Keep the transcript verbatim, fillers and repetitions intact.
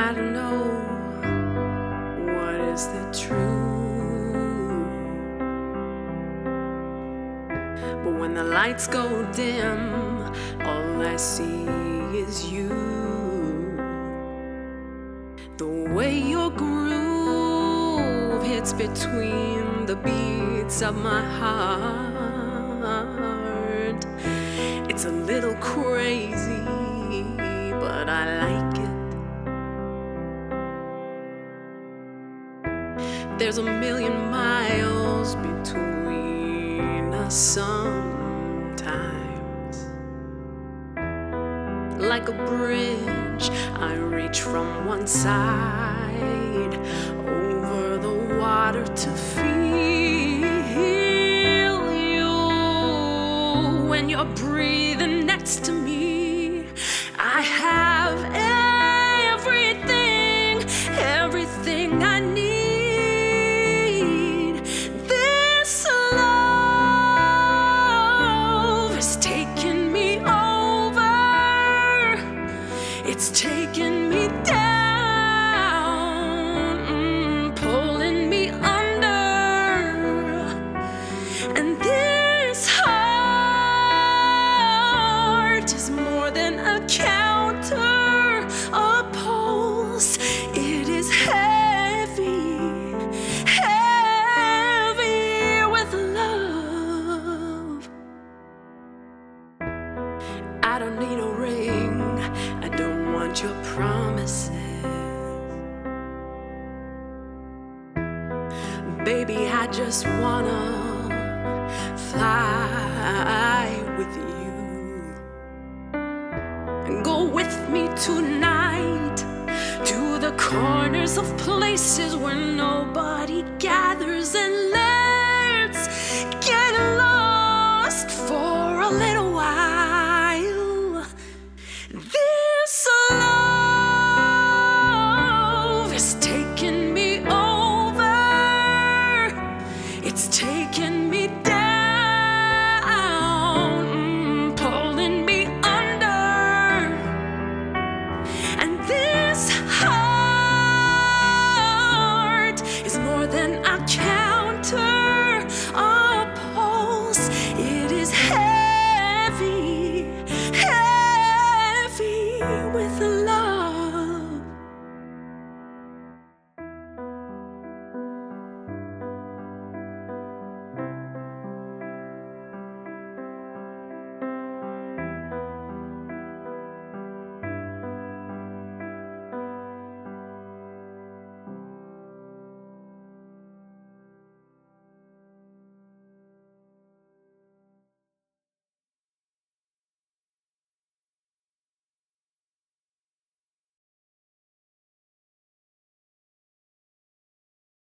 I don't know what is the truth, but when the lights go dim, all I see is you. The way your groove hits between the beats of my heart, it's a little crazy, but I like it. There's a million miles between us sometimes. Like a bridge, I reach from one side over the water to feel you. When you're breathing next to me, I have everything, everything I need. It's taking me down, mm, pulling me under, and this heart is more than a counter, a pulse. It is heavy, heavy with love. I don't need a ring, I don't want your promises. Baby, I just wanna fly with you and go with me tonight to the corners of places where nobody gathers and